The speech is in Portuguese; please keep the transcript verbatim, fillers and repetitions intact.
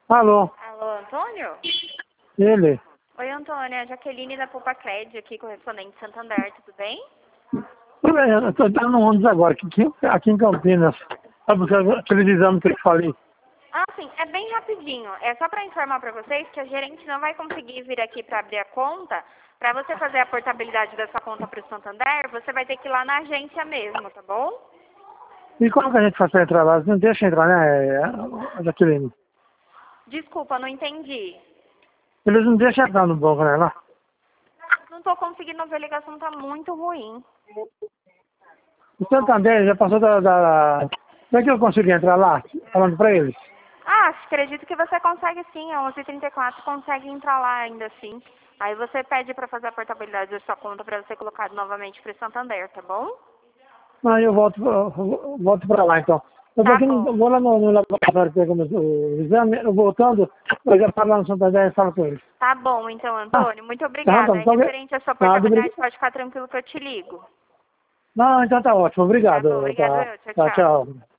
Alô, Alô, Antônio? ele. Oi, Antônio, é a Jaqueline da Poupa Cred, aqui, correspondente de Santander, tudo bem? Tudo bem, eu estou dando um ônibus agora, aqui, aqui aqui em Campinas. Sabe buscar aqueles exames que eu te falei? Ah, sim, é bem rapidinho. É só para informar para vocês que a gerente não vai conseguir vir aqui para abrir a conta. Para você fazer a portabilidade da sua conta para o Santander, você vai ter que ir lá na agência mesmo, tá bom? E como que a gente faz para entrar lá? Não deixa entrar, né, a Jaqueline? Desculpa, não entendi. Eles não deixam entrar no banco, né, lá? Não tô conseguindo ver, a ligação tá muito ruim. O Santander já passou da... da... Como é que eu consigo entrar lá? Falando para eles. Ah, acredito que você consegue sim, a onze e trinta e quatro consegue entrar lá ainda assim. Aí você pede para fazer a portabilidade da sua conta para ser colocado novamente para o Santander, tá bom? Aí eu volto, eu volto para lá, então. Eu vou, Tá aqui no, bom. vou lá no, no laboratório pegar o o exame, eu voltando, eu já paro lá no Santander e falo com eles. Tá bom, então, Ah, Antônio. Muito tá, obrigada. então, então, Referente à sua nada, portabilidade, obrigado. pode ficar tranquilo que eu te ligo. Não, então tá ótimo, Tá bom, obrigado. obrigado Tá, eu. Tchau, tá, tchau. tchau.